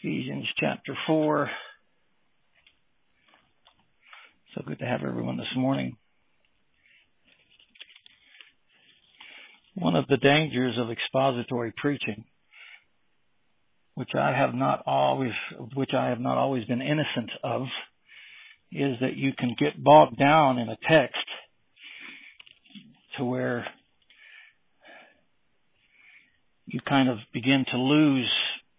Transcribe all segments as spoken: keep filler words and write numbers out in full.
Ephesians chapter four. So good to have everyone this morning. One of the dangers of expository preaching, which I have not always, which I have not always been innocent of, is that you can get bogged down in a text to where you kind of begin to lose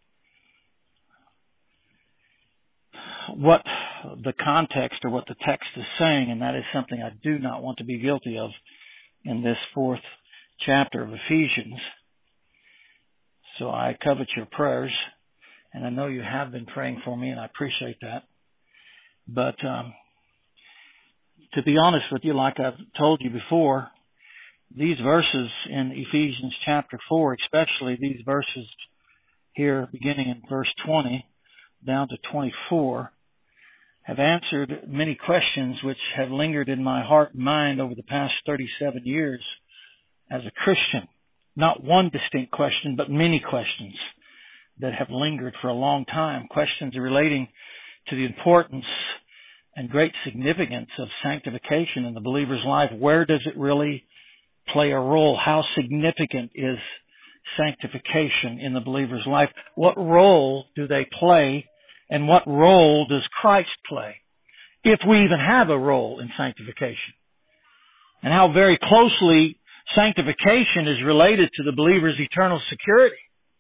what the context or what the text is saying, and that is something I do not want to be guilty of in this fourth chapter of Ephesians. So I covet your prayers, and I know you have been praying for me, and I appreciate that. But um, to be honest with you, like I've told you before, these verses in Ephesians chapter four, especially these verses here beginning in verse twenty down to twenty-four, have answered many questions which have lingered in my heart and mind over the past thirty-seven years as a Christian. Not one distinct question, but many questions that have lingered for a long time. Questions relating to the importance and great significance of sanctification in the believer's life. Where does it really play a role? How significant is sanctification in the believer's life? What role do they play? And what role does Christ play, if we even have a role in sanctification? And how very closely sanctification is related to the believer's eternal security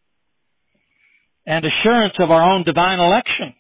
and assurance of our own divine election.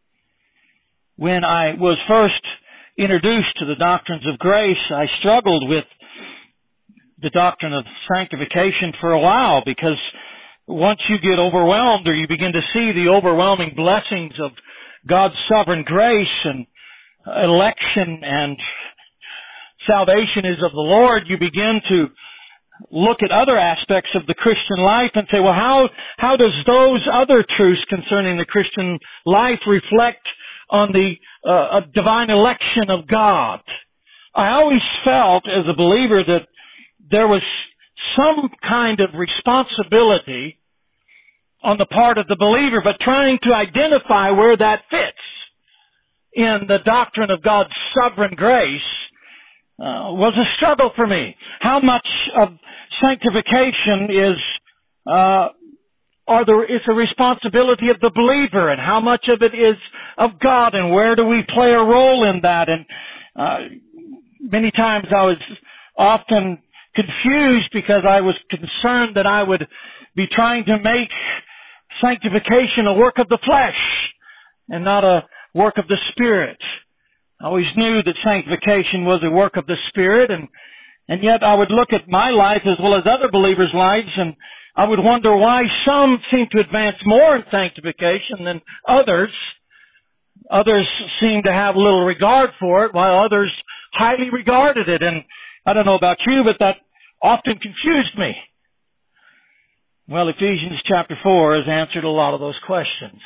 When I was first introduced to the doctrines of grace, I struggled with the doctrine of sanctification for a while, because once you get overwhelmed or you begin to see the overwhelming blessings of God's sovereign grace and election and salvation is of the Lord, you begin to look at other aspects of the Christian life and say, well, how, how does those other truths concerning the Christian life reflect on the uh, divine election of God? I always felt as a believer that there was some kind of responsibility on the part of the believer, but trying to identify where that fits in the doctrine of God's sovereign grace uh, was a struggle for me. How much of sanctification is uh, are there is a responsibility of the believer, and how much of it is of God, and where do we play a role in that? And uh, many times I was often confused because I was concerned that I would be trying to make sanctification a work of the flesh and not a work of the Spirit. I always knew that sanctification was a work of the Spirit, and, and yet I would look at my life as well as other believers' lives, and I would wonder why some seem to advance more in sanctification than others. Others seem to have little regard for it, while others highly regarded it. And I don't know about you, but that often confused me. Well, Ephesians chapter four has answered a lot of those questions.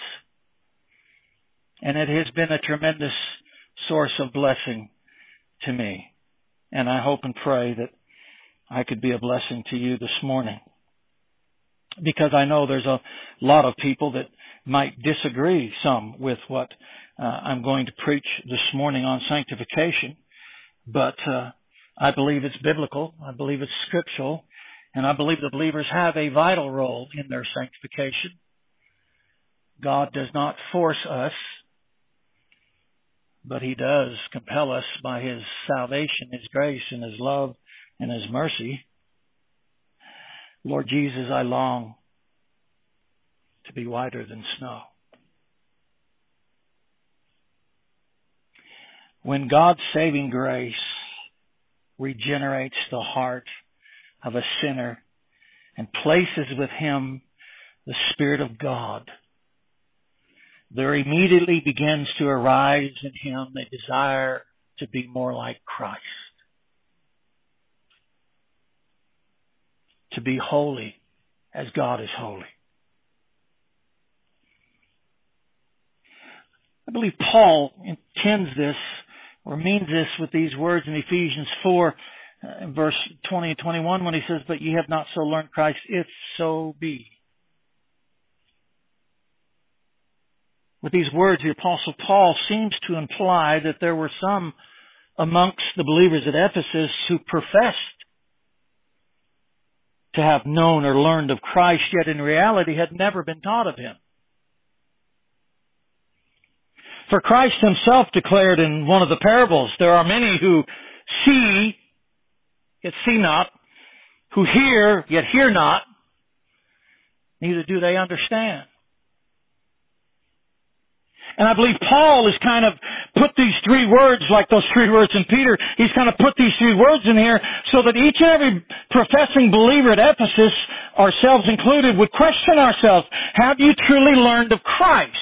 And it has been a tremendous source of blessing to me. And I hope and pray that I could be a blessing to you this morning. Because I know there's a lot of people that might disagree some with what uh, I'm going to preach this morning on sanctification. But uh, I believe it's biblical. I believe it's scriptural. And I believe the believers have a vital role in their sanctification. God does not force us, but He does compel us by His salvation, His grace, and His love, and His mercy. Lord Jesus, I long to be whiter than snow. When God's saving grace regenerates the heart of a sinner and places with him the Spirit of God, there immediately begins to arise in him a desire to be more like Christ, to be holy as God is holy. I believe Paul intends this or means this with these words in Ephesians four, uh, in verse twenty and twenty-one, when he says, "But ye have not so learned Christ, if so be With these words, the Apostle Paul seems to imply that there were some amongst the believers at Ephesus who professed to have known or learned of Christ, yet in reality had never been taught of Him. For Christ Himself declared in one of the parables, there are many who see, yet see not, who hear, yet hear not, neither do they understand. And I believe Paul has kind of put these three words, like those three words in Peter, he's kind of put these three words in here so that each and every professing believer at Ephesus, ourselves included, would question ourselves, have you truly learned of Christ?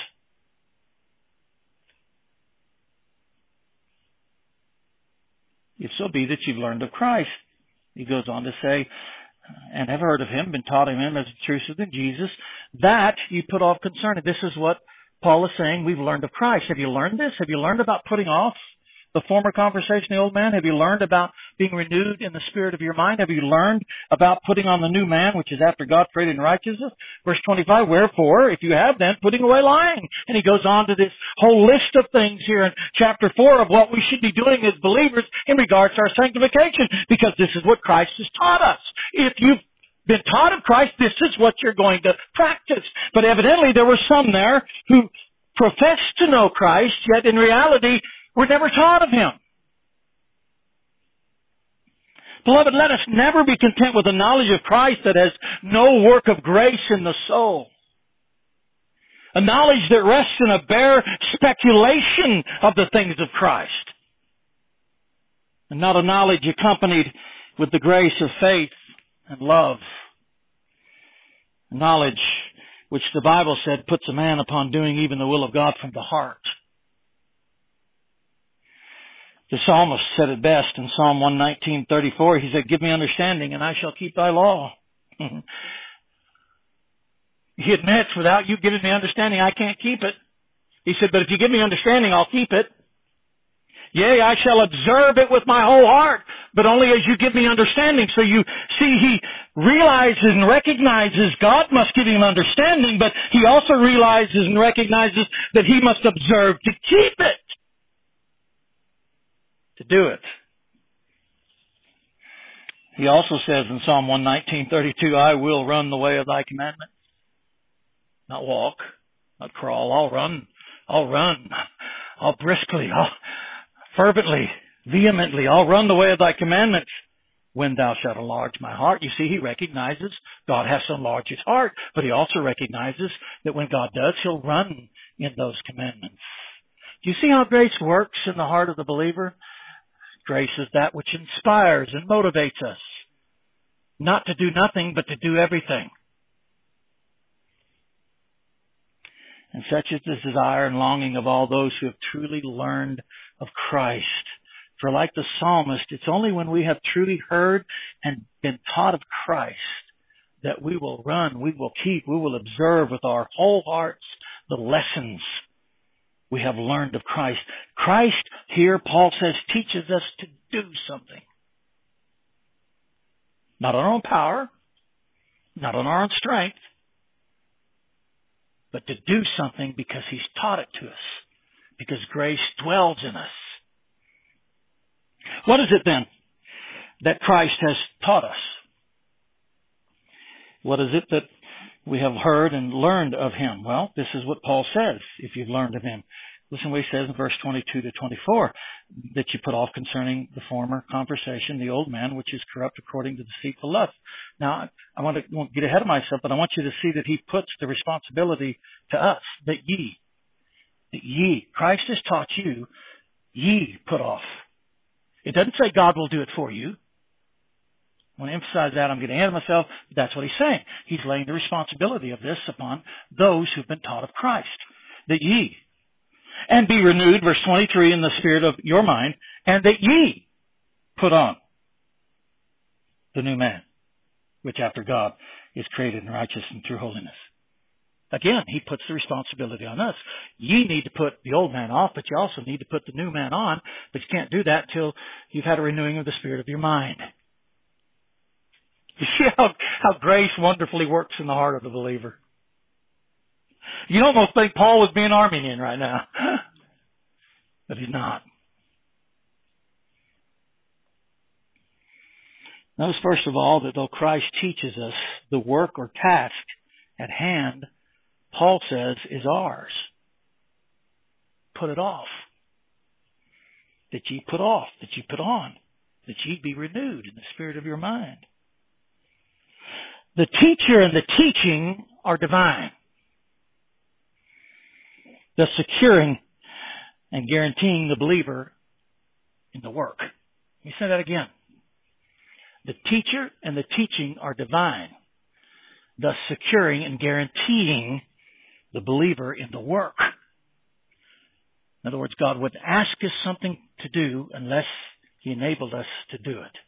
If so be that you've learned of Christ. He goes on to say, and have heard of Him, been taught of Him as the truth within Jesus, that you put off concerning. This is what Paul is saying, we've learned of Christ. Have you learned this? Have you learned about putting off the former conversation, the old man? Have you learned about being renewed in the spirit of your mind? Have you learned about putting on the new man, which is after God created in righteousness? Verse twenty-five, wherefore, if you have then, putting away lying. And he goes on to this whole list of things here in chapter four of what we should be doing as believers in regards to our sanctification, because this is what Christ has taught us. If you've been taught of Christ, this is what you're going to practice. But evidently there were some there who professed to know Christ, yet in reality were never taught of Him. Beloved, let us never be content with a knowledge of Christ that has no work of grace in the soul. A knowledge that rests in a bare speculation of the things of Christ. And not a knowledge accompanied with the grace of faith and love. Knowledge which the Bible said puts a man upon doing even the will of God from the heart. The psalmist said it best in Psalm one nineteen thirty-four. He said, give me understanding and I shall keep thy law. He admits, without you giving me understanding, I can't keep it. He said, but if you give me understanding, I'll keep it. Yea, I shall observe it with my whole heart, but only as you give me understanding. So you see, he realizes and recognizes God must give him understanding, but he also realizes and recognizes that he must observe to keep it. To do it. He also says in Psalm one nineteen thirty-two, I will run the way of thy commandments. Not walk, not crawl. I'll run. I'll run. I'll briskly. I'll fervently, vehemently. I'll run the way of thy commandments when thou shalt enlarge my heart. You see, he recognizes God has to enlarge his heart, but he also recognizes that when God does, he'll run in those commandments. Do you see how grace works in the heart of the believer? Grace is that which inspires and motivates us not to do nothing, but to do everything. And such is the desire and longing of all those who have truly learned of Christ. For like the psalmist, it's only when we have truly heard and been taught of Christ that we will run, we will keep, we will observe with our whole hearts the lessons we have learned of Christ. Christ here, Paul says, teaches us to do something. Not on our own power, not on our own strength, but to do something because he's taught it to us, because grace dwells in us. What is it then that Christ has taught us? What is it that we have heard and learned of him? Well, this is what Paul says, if you've learned of him. Listen what he says in verse twenty-two to twenty-four, that you put off concerning the former conversation, the old man, which is corrupt according to deceitful lust. Now, I want to won't get ahead of myself, but I want you to see that he puts the responsibility to us, that ye, that ye, Christ has taught you, ye put off. It doesn't say God will do it for you. I want to emphasize that. I'm getting ahead of myself. But that's what he's saying. He's laying the responsibility of this upon those who've been taught of Christ. That ye, and be renewed, verse twenty-three, in the spirit of your mind, and that ye put on the new man, which after God is created in righteousness and true holiness. Again, he puts the responsibility on us. Ye need to put the old man off, but you also need to put the new man on. But you can't do that until you've had a renewing of the spirit of your mind. You see how, how grace wonderfully works in the heart of the believer. You almost think Paul was being Arminian right now. But he's not. Notice first of all that though Christ teaches us, the work or task at hand, Paul says, is ours. Put it off. That ye put off, that ye put on, that ye be renewed in the spirit of your mind. The teacher and the teaching are divine, thus securing and guaranteeing the believer in the work. Let me say that again. The teacher and the teaching are divine, thus securing and guaranteeing the believer in the work. In other words, God wouldn't ask us something to do unless He enabled us to do it.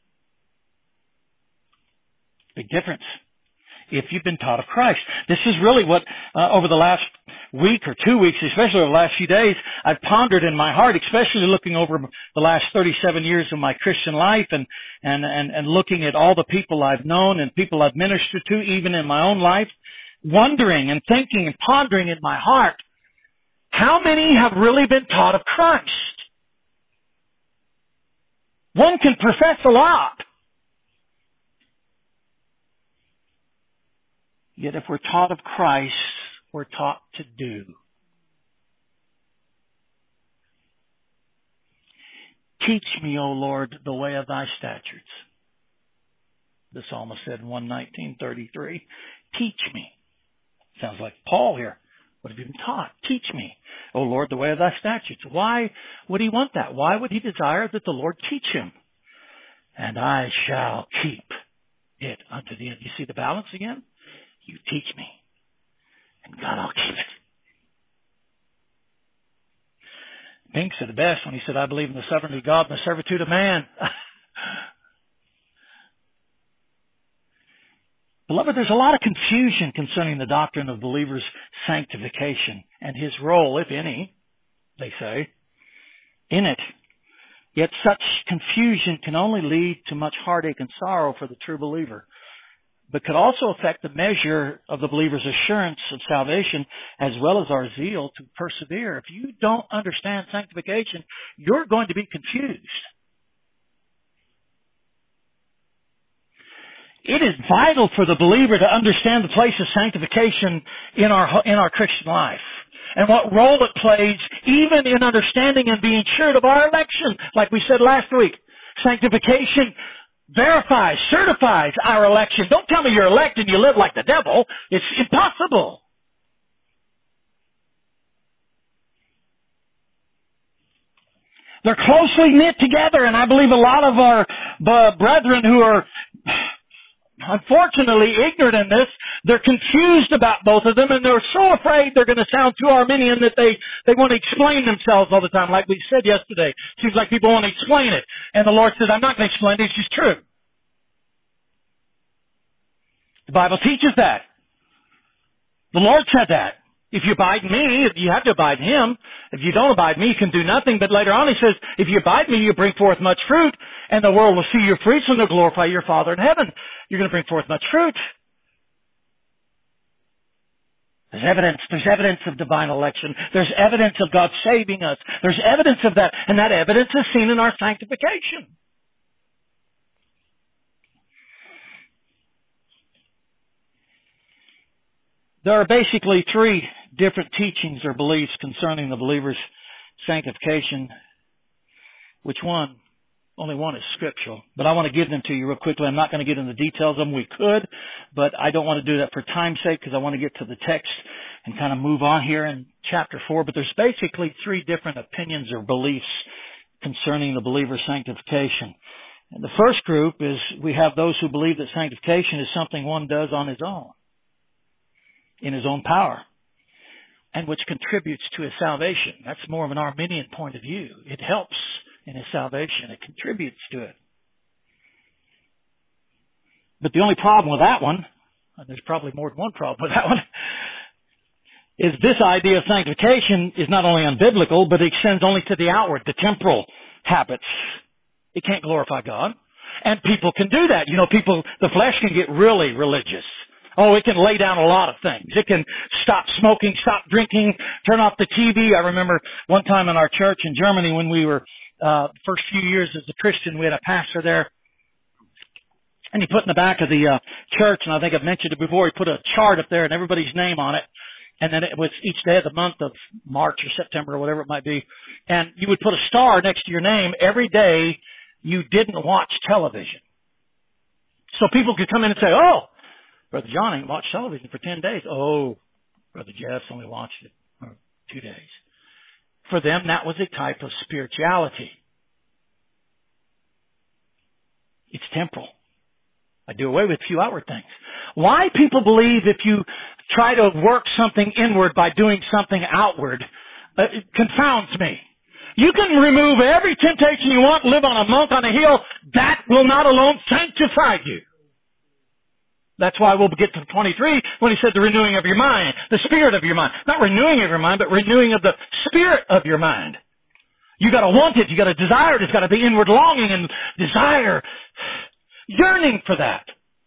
Big difference. If you've been taught of Christ. This is really what, uh, over the last week or two weeks, especially over the last few days, I've pondered in my heart, especially looking over the last thirty-seven years of my Christian life and, and, and, and looking at all the people I've known and people I've ministered to, even in my own life, wondering and thinking and pondering in my heart, how many have really been taught of Christ? One can profess a lot. Yet if we're taught of Christ, we're taught to do. Teach me, O Lord, the way of thy statutes. The psalmist said in one nineteen thirty-three, teach me. Sounds like Paul here. What have you been taught? Teach me, O Lord, the way of thy statutes. Why would he want that? Why would he desire that the Lord teach him? And I shall keep it unto the end. You see the balance again? You teach me, and God, I'll keep it. Pink said the best when he said, I believe in the sovereignty of God and the servitude of man. Beloved, there's a lot of confusion concerning the doctrine of believers' sanctification and his role, if any, they say, in it. Yet such confusion can only lead to much heartache and sorrow for the true believer, but could also affect the measure of the believer's assurance of salvation as well as our zeal to persevere. If you don't understand sanctification, you're going to be confused. It is vital for the believer to understand the place of sanctification in our in our Christian life and what role it plays even in understanding and being sure of our election, like we said last week. Sanctification verifies, certifies our election. Don't tell me you're elect and you live like the devil. It's impossible. They're closely knit together, and I believe a lot of our uh, brethren who are unfortunately ignorant in this, they're confused about both of them, and they're so afraid they're going to sound too Arminian that they, they want to explain themselves all the time, like we said yesterday. Seems like people want to explain it. And the Lord says, I'm not going to explain it, it's just true. The Bible teaches that. The Lord said that. If you abide in me, you have to abide in Him. If you don't abide in me, you can do nothing. But later on He says, if you abide in me, you bring forth much fruit, and the world will see your fruits and they'll glorify your Father in heaven. You're going to bring forth much fruit. There's evidence. There's evidence of divine election. There's evidence of God saving us. There's evidence of that, and that evidence is seen in our sanctification. There are basically three different teachings or beliefs concerning the believer's sanctification. Which one? Only one is scriptural. But I want to give them to you real quickly. I'm not going to get into the details of them. We could, but I don't want to do that for time's sake because I want to get to the text and kind of move on here in chapter four. But there's basically three different opinions or beliefs concerning the believer's sanctification. And the first group is we have those who believe that sanctification is something one does on his own, in his own power, and which contributes to his salvation. That's more of an Arminian point of view. It helps in his salvation. It contributes to it. But the only problem with that one, and there's probably more than one problem with that one, is this idea of sanctification is not only unbiblical, but it extends only to the outward, the temporal habits. It can't glorify God. And people can do that. You know, people, the flesh can get really religious. Oh, it can lay down a lot of things. It can stop smoking, stop drinking, turn off the T V. I remember one time in our church in Germany when we were, uh, first few years as a Christian, we had a pastor there. And he put in the back of the uh, church, and I think I've mentioned it before, he put a chart up there and everybody's name on it. And then it was each day of the month of March or September or whatever it might be. And you would put a star next to your name every day you didn't watch television. So people could come in and say, oh, Brother John ain't watched television for ten days. Oh, Brother Jeff's only watched it for two days. For them, that was a type of spirituality. It's temporal. I do away with a few outward things. Why people believe if you try to work something inward by doing something outward, uh, it confounds me. You can remove every temptation you want, live on a monk on a hill. That will not alone sanctify you. That's why we'll get to twenty-three when he said the renewing of your mind, the spirit of your mind. Not renewing of your mind, but renewing of the spirit of your mind. You gotta want it, you gotta desire it, it's gotta be inward longing and desire, yearning for that.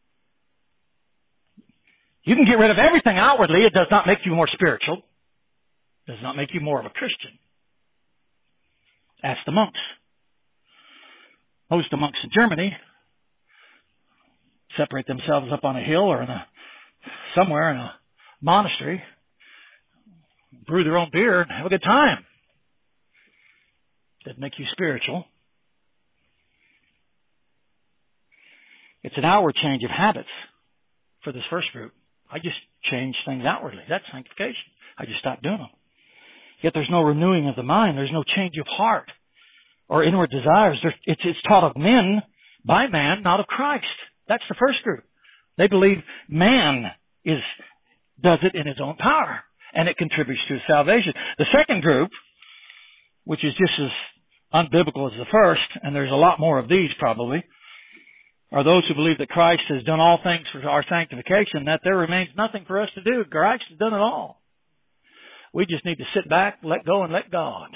You can get rid of everything outwardly, it does not make you more spiritual. It does not make you more of a Christian. Ask the monks. Most of the monks in Germany separate themselves up on a hill or in a somewhere in a monastery, brew their own beer, and have a good time. Doesn't make you spiritual. It's an outward change of habits for this first group. I just change things outwardly. That's sanctification. I just stop doing them. Yet there's no renewing of the mind. There's no change of heart or inward desires. There's, it's, it's taught of men by man, not of Christ. That's the first group. They believe man is does it in his own power, and it contributes to his salvation. The second group, which is just as unbiblical as the first, and there's a lot more of these probably, are those who believe that Christ has done all things for our sanctification, that there remains nothing for us to do. Christ has done it all. We just need to sit back, let go, and let God.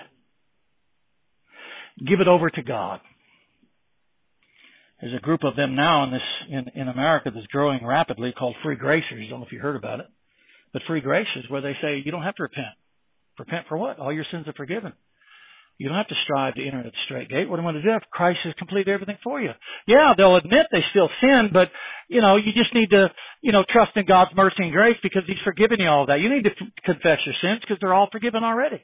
Give it over to God. There's a group of them now in this in, in America that's growing rapidly called Free Gracers. I don't know if you heard about it. But Free Gracers, where they say you don't have to repent. Repent for what? All your sins are forgiven. You don't have to strive to enter the straight gate. What am I going to do if Christ has completed everything for you? Yeah, they'll admit they still sin, but, you know, you just need to, you know, trust in God's mercy and grace because He's forgiven you all that. You need to f- confess your sins because they're all forgiven already.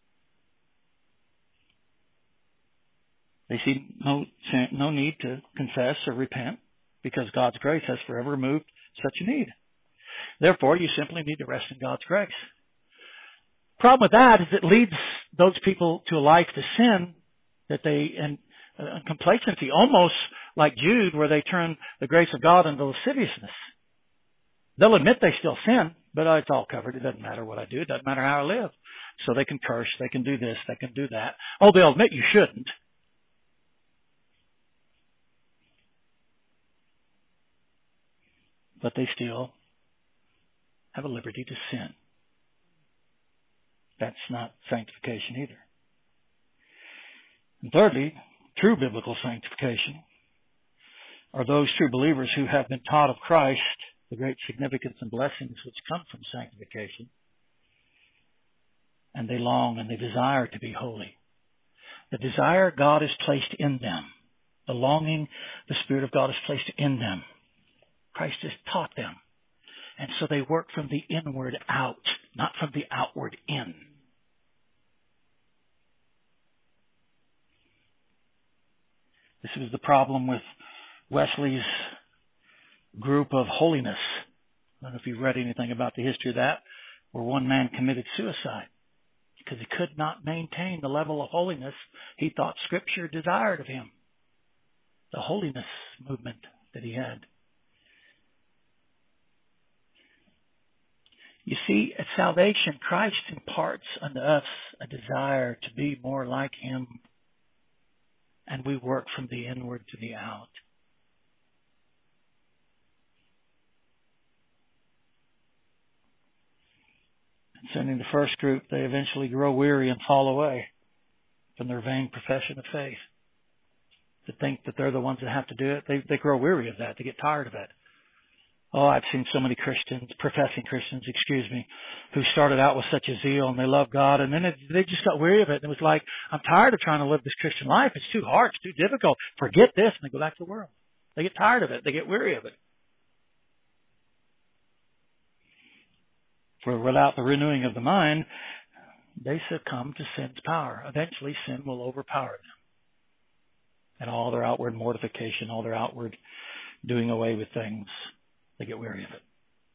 They see no, no need to confess or repent because God's grace has forever removed such a need. Therefore, you simply need to rest in God's grace. Problem with that is it leads those people to a life to sin that they, and uh, complacency, almost like Jude, where they turn the grace of God into lasciviousness. They'll admit they still sin, but oh, it's all covered. It doesn't matter what I do. It doesn't matter how I live. So they can curse, they can do this, they can do that. Oh, they'll admit you shouldn't. But they still have a liberty to sin. That's not sanctification either. And thirdly, true biblical sanctification are those true believers who have been taught of Christ the great significance and blessings which come from sanctification, and they long and they desire to be holy. The desire God has placed in them, the longing the Spirit of God has placed in them, Christ has taught them. And so they work from the inward out, not from the outward in. This was the problem with Wesley's group of holiness. I don't know if you've read anything about the history of that, where one man committed suicide because he could not maintain the level of holiness he thought Scripture desired of him. The holiness movement that he had. You see, at salvation, Christ imparts unto us a desire to be more like Him, and we work from the inward to the out. Concerning the first group, they eventually grow weary and fall away from their vain profession of faith. To think that they're the ones that have to do it, they, they grow weary of that. They get tired of it. Oh, I've seen so many Christians, professing Christians, excuse me, who started out with such a zeal and they love God, and then it, they just got weary of it. And it was like, I'm tired of trying to live this Christian life. It's too hard. It's too difficult. Forget this, and they go back to the world. They get tired of it. They get weary of it. For without the renewing of the mind, they succumb to sin's power. Eventually, sin will overpower them. And all their outward mortification, all their outward doing away with things, they get weary of it.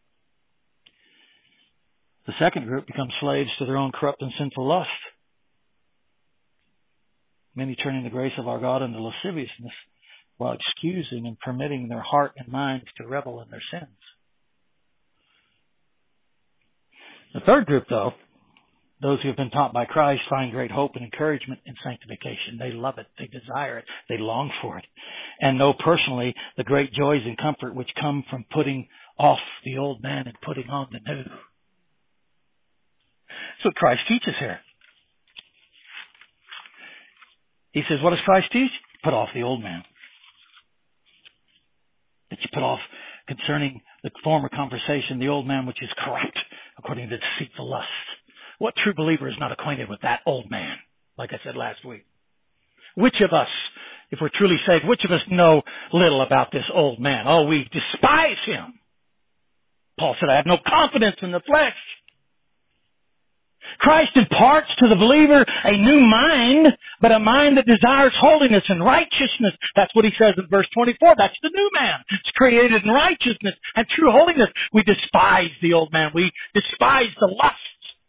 The second group becomes slaves to their own corrupt and sinful lust. Many turning the grace of our God into lasciviousness while excusing and permitting their heart and minds to revel in their sins. The third group, though, those who have been taught by Christ, find great hope and encouragement in sanctification. They love it. They desire it. They long for it. And know personally the great joys and comfort which come from putting off the old man and putting on the new. That's what Christ teaches here. He says, what does Christ teach? Put off the old man. That you put off concerning the former conversation, the old man which is corrupt according to deceitful lust. What true believer is not acquainted with that old man? Like I said last week. Which of us, if we're truly saved, which of us know little about this old man? Oh, we despise him. Paul said, I have no confidence in the flesh. Christ imparts to the believer a new mind, but a mind that desires holiness and righteousness. That's what he says in verse twenty-four. That's the new man. It's created in righteousness and true holiness. We despise the old man. We despise the lust.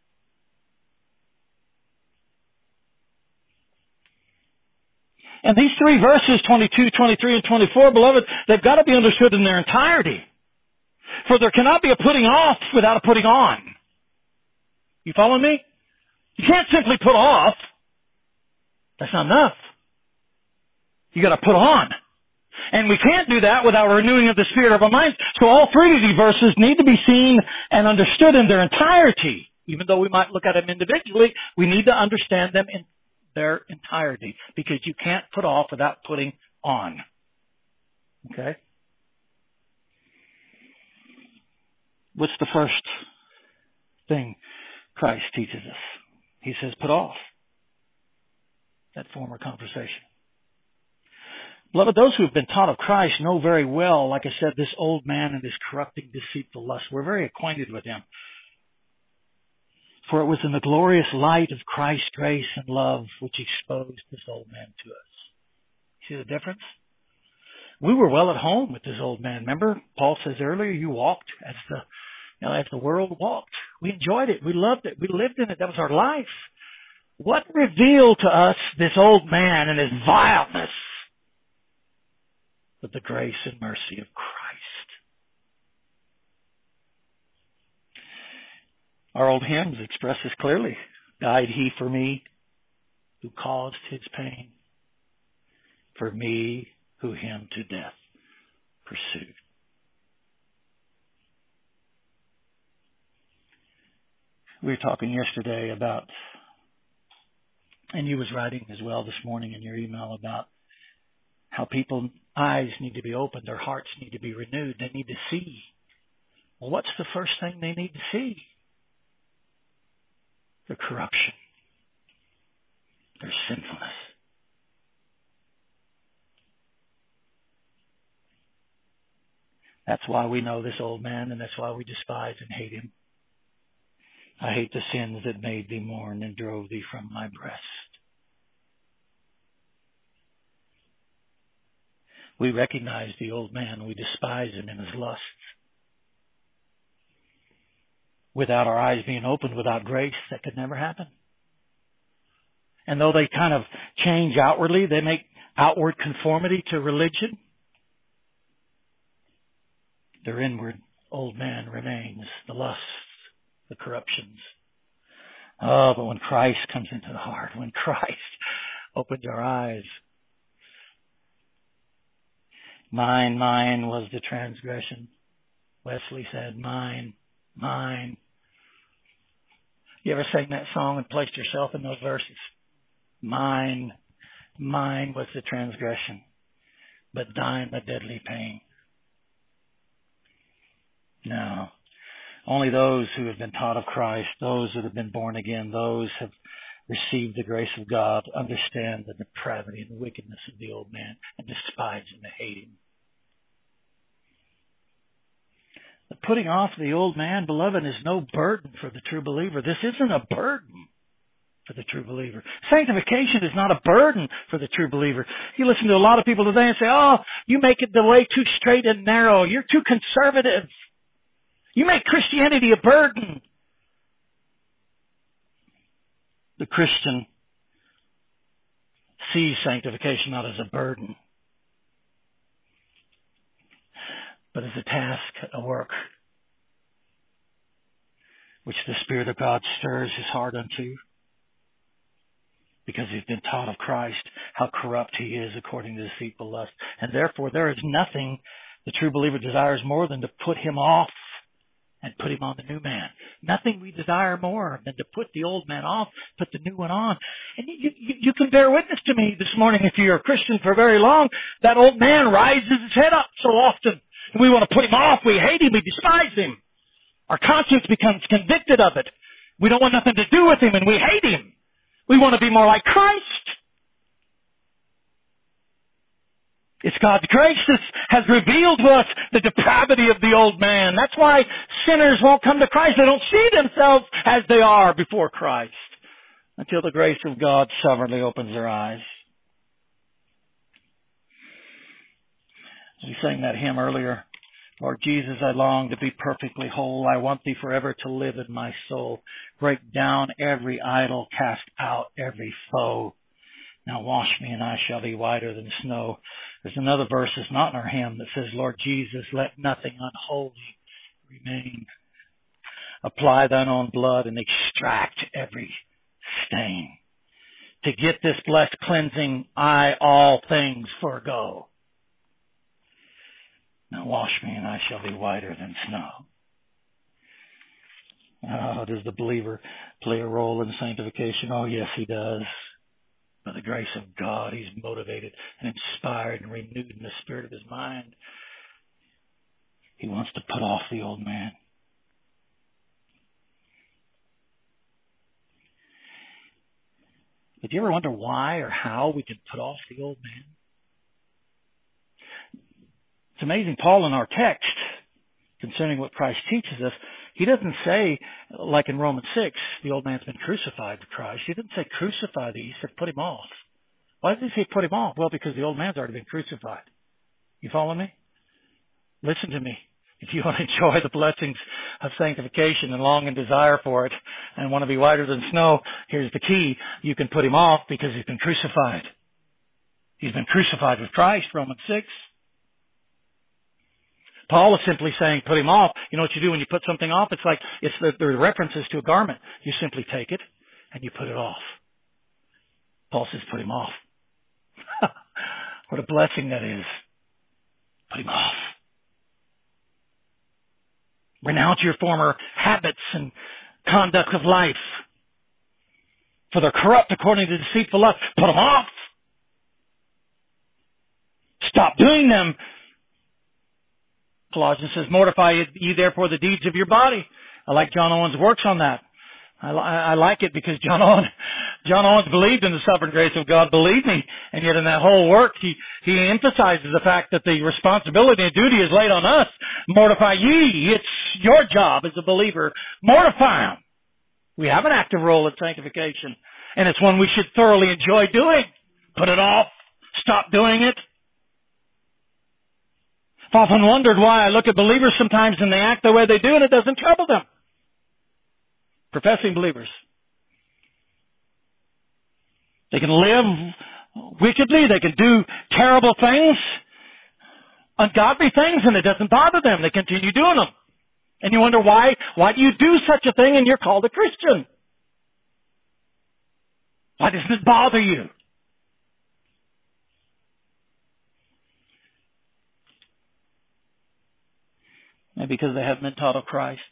And these three verses, twenty-two, twenty-three, and twenty-four, beloved, they've got to be understood in their entirety. For there cannot be a putting off without a putting on. You follow me? You can't simply put off. That's not enough. You got to put on. And we can't do that without a renewing of the spirit of our minds. So all three of these verses need to be seen and understood in their entirety. Even though we might look at them individually, we need to understand them in their entirety, because you can't put off without putting on. Okay? What's the first thing Christ teaches us? He says, put off that former conversation. Beloved, those who have been taught of Christ know very well, like I said, this old man and his corrupting, deceitful lust. We're very acquainted with him. For it was in the glorious light of Christ's grace and love which exposed this old man to us. See the difference? We were well at home with this old man. Remember, Paul says earlier, you walked as the, you know, as the world walked. We enjoyed it. We loved it. We lived in it. That was our life. What revealed to us this old man and his vileness? But the grace and mercy of Christ. Our old hymns express this clearly. Died he for me who caused his pain, for me who him to death pursued. We were talking yesterday about, and you was writing as well this morning in your email about how people's eyes need to be opened, their hearts need to be renewed, they need to see. Well, what's the first thing they need to see? Their corruption, their sinfulness. That's why we know this old man, and that's why we despise and hate him. I hate the sins that made thee mourn and drove thee from my breast. We recognize the old man. We despise him in his lusts. Without our eyes being opened, without grace, that could never happen. And though they kind of change outwardly, they make outward conformity to religion, their inward old man remains, the lusts, the corruptions. Oh, but when Christ comes into the heart, when Christ opens our eyes, mine, mine was the transgression. Wesley said, mine, mine. You ever sang that song and placed yourself in those verses? Mine, mine was the transgression, but thine the deadly pain. No. Only those who have been taught of Christ, those that have been born again, those who have received the grace of God, understand the depravity and the wickedness of the old man and despise him and hate him. The putting off the old man, beloved, is no burden for the true believer. This isn't a burden for the true believer. Sanctification is not a burden for the true believer. You listen to a lot of people today and say, oh, you make it the way too straight and narrow. You're too conservative. You make Christianity a burden. The Christian sees sanctification not as a burden, but as a task, a work, which the Spirit of God stirs his heart unto, because he's been taught of Christ how corrupt he is according to deceitful lust. And therefore there is nothing the true believer desires more than to put him off and put him on the new man. Nothing we desire more than to put the old man off, put the new one on. And you, you, you can bear witness to me this morning, if you're a Christian for very long, that old man rises his head up so often. And we want to put him off. We hate him. We despise him. Our conscience becomes convicted of it. We don't want nothing to do with him, and we hate him. We want to be more like Christ. It's God's grace that has revealed to us the depravity of the old man. That's why sinners won't come to Christ. They don't see themselves as they are before Christ until the grace of God sovereignly opens their eyes. We sang that hymn earlier. Lord Jesus, I long to be perfectly whole. I want thee forever to live in my soul. Break down every idol, cast out every foe. Now wash me and I shall be whiter than snow. There's another verse that's not in our hymn that says, Lord Jesus, let nothing unholy remain. Apply thine own blood and extract every stain. To get this blessed cleansing, I all things forego. Now wash me and I shall be whiter than snow. Oh, does the believer play a role in sanctification? Oh, yes, he does. By the grace of God, he's motivated and inspired and renewed in the spirit of his mind. He wants to put off the old man. Did you ever wonder why or how we can put off the old man? It's amazing, Paul in our text, concerning what Christ teaches us, he doesn't say, like in Romans six, the old man's been crucified to Christ. He didn't say crucify thee. He said put him off. Why does he say put him off? Well, because the old man's already been crucified. You follow me? Listen to me. If you want to enjoy the blessings of sanctification and long and desire for it and want to be whiter than snow, here's the key. You can put him off because he's been crucified. He's been crucified with Christ, Romans six. Paul is simply saying, put him off. You know what you do when you put something off? It's like, it's the, the references to a garment. You simply take it and you put it off. Paul says, put him off. What a blessing that is. Put him off. Renounce your former habits and conduct of life, for they're corrupt according to deceitful lust. Put them off. Stop doing them. Colossians says, mortify ye therefore the deeds of your body. I like John Owen's works on that. I, I like it because John Owen, John Owens believed in the sovereign grace of God, believe me. And yet in that whole work, he, he emphasizes the fact that the responsibility and duty is laid on us. Mortify ye. It's your job as a believer. Mortify them. We have an active role in sanctification. And it's one we should thoroughly enjoy doing. Put it off. Stop doing it. I've often wondered why I look at believers sometimes and they act the way they do and it doesn't trouble them. Professing believers. They can live wickedly. They can do terrible things, ungodly things, and it doesn't bother them. They continue doing them. And you wonder why, why do you do such a thing and you're called a Christian? Why doesn't it bother you? Maybe because they haven't been taught of Christ.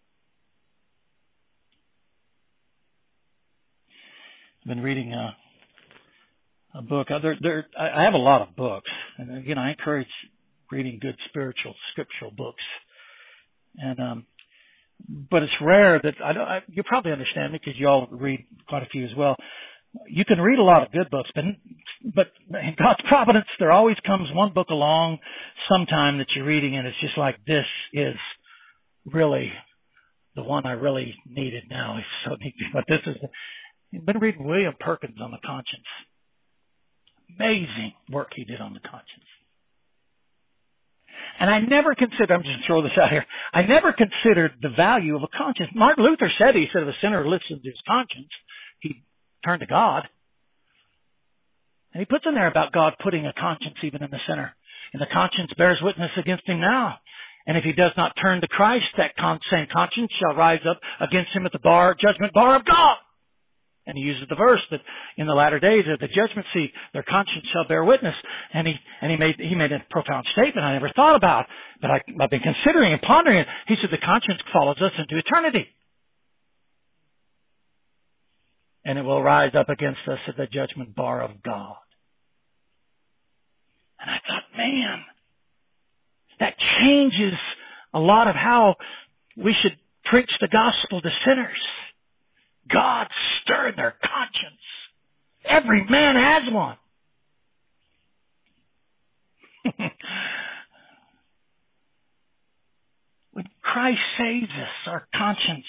I've been reading a, a book. There, there, I have a lot of books. And again, I encourage reading good spiritual, scriptural books. And, um, but it's rare that, I, don't, I you probably understand me because you all read quite a few as well. You can read a lot of good books, but, but in God's providence, there always comes one book along sometime that you're reading and it's just like, this is really the one I really needed now. It's so neat. But this is, I've been reading William Perkins on the conscience. Amazing work he did on the conscience. And I never considered, I'm just going to throw this out here, I never considered the value of a conscience. Martin Luther said, he said, if a sinner listened to his conscience, he'd turn to God. And he puts in there about God putting a conscience even in the sinner. And the conscience bears witness against him now. And if he does not turn to Christ, that con- same conscience shall rise up against him at the bar, judgment bar of God. And he uses the verse that in the latter days at the judgment seat, their conscience shall bear witness. And he, and he made, he made a profound statement I never thought about, but I, I've been considering and pondering it. He said the conscience follows us into eternity. And it will rise up against us at the judgment bar of God. And I thought, man, that changes a lot of how we should preach the gospel to sinners. God stirred their conscience. Every man has one. When Christ saves us, our conscience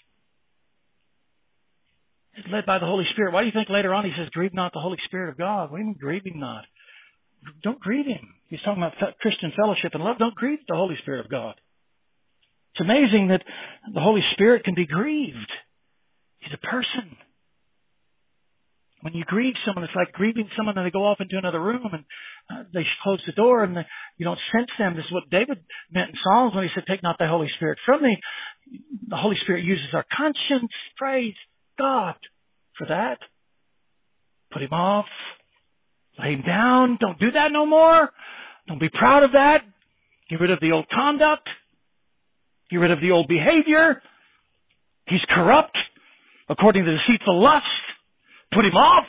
is led by the Holy Spirit. Why do you think later on he says, grieve not the Holy Spirit of God? What do you mean grieve him not? Don't grieve him. He's talking about Christian fellowship and love. Don't grieve the Holy Spirit of God. It's amazing that the Holy Spirit can be grieved. He's a person. When you grieve someone, it's like grieving someone and they go off into another room and uh, they close the door and they, you don't sense them. This is what David meant in Psalms when he said, take not the Holy Spirit from me. The Holy Spirit uses our conscience. Praise God for that. Put him off. Lay him down. Don't do that no more. Don't be proud of that. Get rid of the old conduct. Get rid of the old behavior. He's corrupt according to the deceitful lust. Put him off.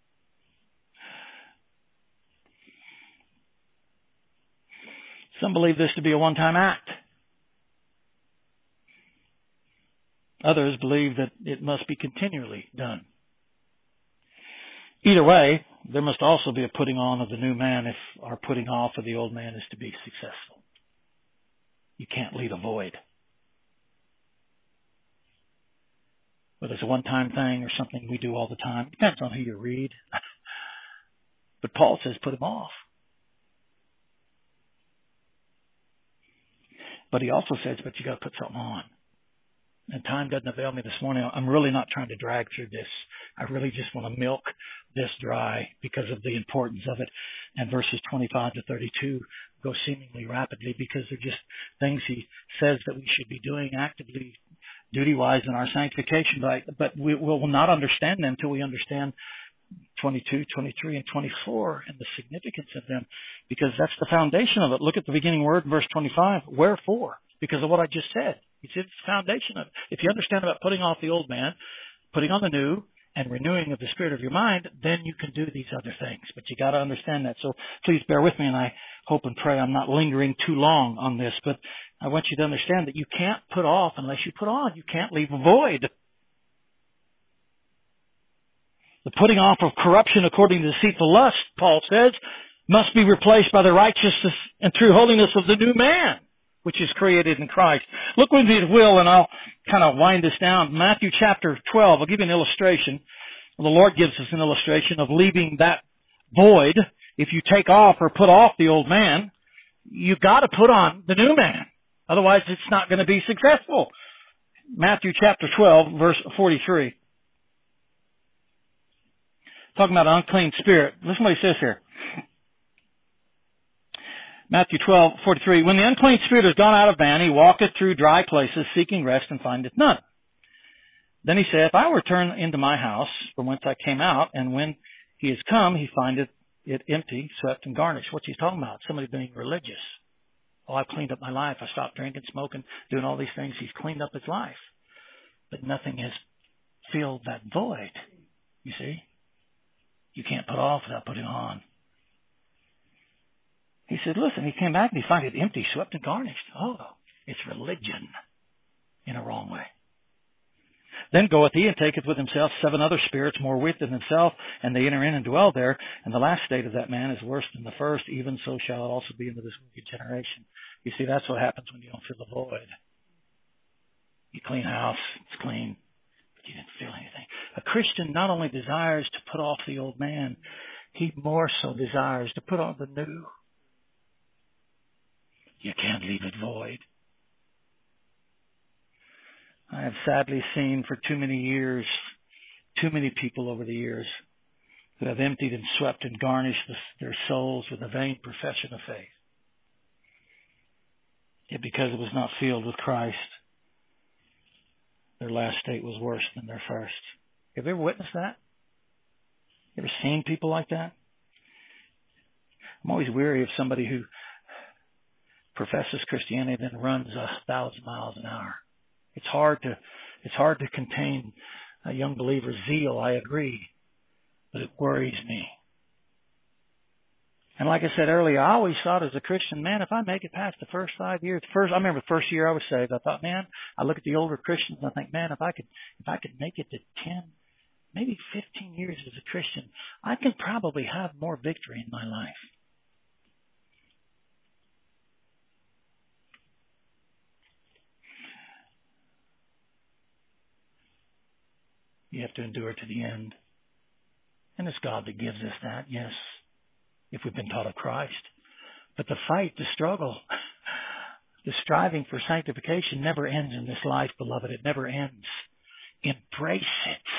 Some believe this to be a one-time act. Others believe that it must be continually done. Either way, there must also be a putting on of the new man if our putting off of the old man is to be successful. You can't leave a void. Whether it's a one-time thing or something we do all the time. Depends on who you read. But Paul says put him off. But he also says, but you got to put something on. And time doesn't avail me this morning. I'm really not trying to drag through this. I really just want to milk this dry because of the importance of it. And verses twenty-five to thirty-two go seemingly rapidly because they're just things he says that we should be doing actively, duty-wise in our sanctification. But, but we will not understand them until we understand twenty-two, twenty-three, and twenty-four and the significance of them, because that's the foundation of it. Look at the beginning word in verse twenty-five. Wherefore? Because of what I just said. It's the foundation of it. If you understand about putting off the old man, putting on the new, and renewing of the spirit of your mind, then you can do these other things. But you got to understand that. So please bear with me, and I hope and pray I'm not lingering too long on this. But I want you to understand that you can't put off unless you put on. You can't leave a void. The putting off of corruption according to deceitful lust, Paul says, must be replaced by the righteousness and true holiness of the new man, which is created in Christ. Look with me at will, and I'll kind of wind this down. Matthew chapter twelve, I'll give you an illustration. The Lord gives us an illustration of leaving that void. If you take off or put off the old man, you've got to put on the new man. Otherwise, it's not going to be successful. Matthew chapter twelve, verse forty-three. Talking about an unclean spirit. Listen what he says here. Matthew twelve, forty-three. When the unclean spirit is gone out of man, he walketh through dry places, seeking rest, and findeth none. Then he saith, I will return into my house, from whence I came out, and when he is come, he findeth it empty, swept, and garnished. What's he talking about? Somebody being religious. Oh, I've cleaned up my life. I stopped drinking, smoking, doing all these things. He's cleaned up his life. But nothing has filled that void. You see? You can't put off without putting on. He said, listen, he came back and he found it empty, swept, and garnished. Oh, It's religion in a wrong way. Then goeth he and taketh with himself seven other spirits more wicked than himself, and they enter in and dwell there. And the last state of that man is worse than the first. Even so shall it also be into this wicked generation. You see, that's what happens when you don't fill the void. You clean house, it's clean, but you didn't feel anything. A Christian not only desires to put off the old man, he more so desires to put on the new. You can't leave it void. I have sadly seen for too many years, too many people over the years who have emptied and swept and garnished their souls with a vain profession of faith. Yet because it was not filled with Christ, their last state was worse than their first. Have you ever witnessed that? You ever seen people like that? I'm always weary of somebody who professes Christianity and then runs a thousand miles an hour. It's hard to it's hard to contain a young believer's zeal, I agree, but it worries me. And like I said earlier, I always thought as a Christian, man, if I make it past the first five years, first I remember the first year I was saved, I thought, man, I look at the older Christians and I think, man, if I could if I could make it to ten, maybe fifteen years as a Christian, I could probably have more victory in my life. You have to endure to the end. And it's God that gives us that, yes, if we've been taught of Christ. But the fight, the struggle, the striving for sanctification never ends in this life, beloved. It never ends. Embrace it.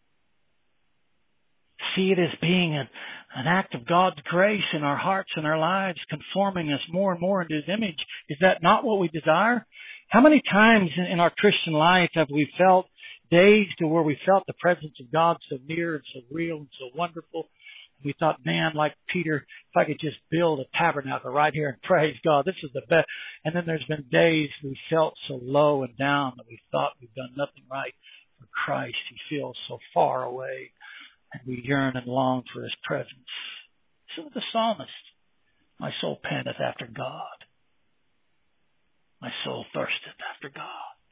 See it as being an, an act of God's grace in our hearts and our lives, conforming us more and more into His image. Is that not what we desire? How many times in, in our Christian life have we felt days to where we felt the presence of God so near and so real and so wonderful? We thought, man, like Peter, if I could just build a tabernacle right here and praise God, this is the best. And then there's been days we felt so low and down that we thought we've done nothing right for Christ. He feels so far away, and we yearn and long for His presence. So the psalmist, my soul panteth after God. My soul thirsteth after God.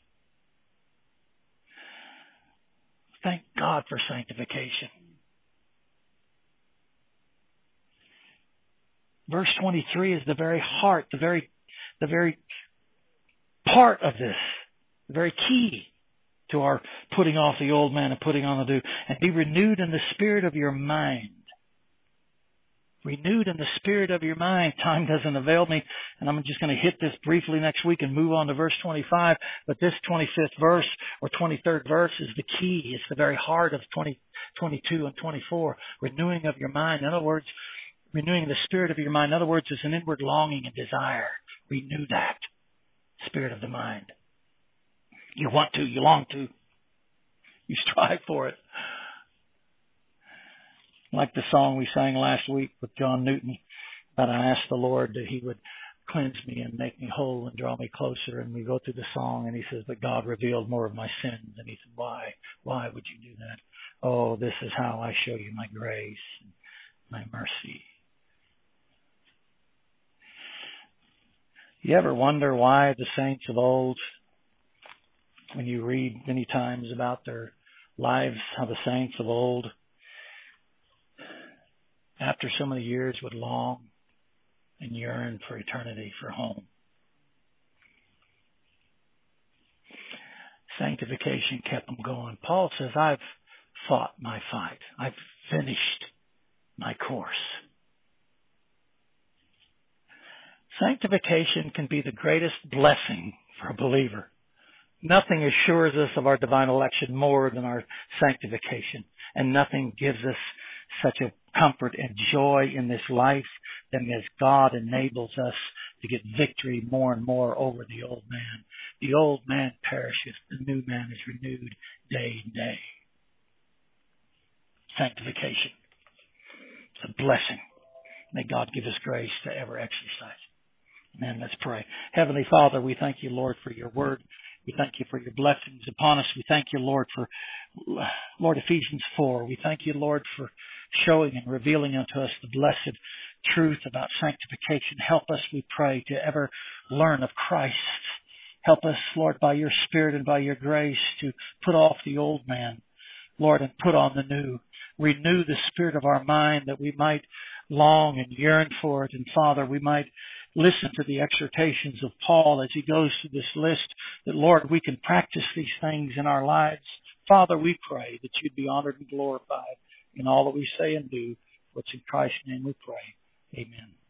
Thank God for sanctification. Verse twenty-three is the very heart, the very, the very part of this, the very key to our putting off the old man and putting on the new. And be renewed in the spirit of your mind. Renewed in the spirit of your mind. Time doesn't avail me, and I'm just going to hit this briefly next week and move on to verse twenty-five. But this twenty-fifth verse or twenty-third verse is the key. It's the very heart of twenty, twenty-two and twenty-four. Renewing of your mind. In other words, renewing the spirit of your mind. In other words, it's an inward longing and desire. Renew that spirit of the mind. You want to, you long to, you strive for it. Like the song we sang last week with John Newton, that I asked the Lord that He would cleanse me and make me whole and draw me closer. And we go through the song and He says, but God revealed more of my sins. And He said, why? Why would you do that? Oh, this is how I show you my grace and my mercy. You ever wonder why the saints of old, when you read many times about their lives, how the saints of old, after so many years, would long and yearn for eternity, for home? Sanctification kept them going. Paul says, I've fought my fight. I've finished my course. Sanctification can be the greatest blessing for a believer. Nothing assures us of our divine election more than our sanctification. And nothing gives us such a comfort and joy in this life than as God enables us to get victory more and more over the old man. The old man perishes. The new man is renewed day and day. Sanctification. It's a blessing. May God give us grace to ever exercise. Amen. Let's pray. Heavenly Father, we thank you, Lord, for your word. We thank you for your blessings upon us. We thank you, Lord, for, Lord, Ephesians four. We thank you, Lord, for showing and revealing unto us the blessed truth about sanctification. Help us, we pray, to ever learn of Christ Help us, Lord, by your Spirit and by your grace to put off the old man, Lord, and put on the new. Renew the spirit of our mind that we might long and yearn for it. And Father, we might listen to the exhortations of Paul as he goes through this list, that, Lord, we can practice these things in our lives. Father, we pray that you'd be honored and glorified in all that we say and do. What's in Christ's name we pray. Amen.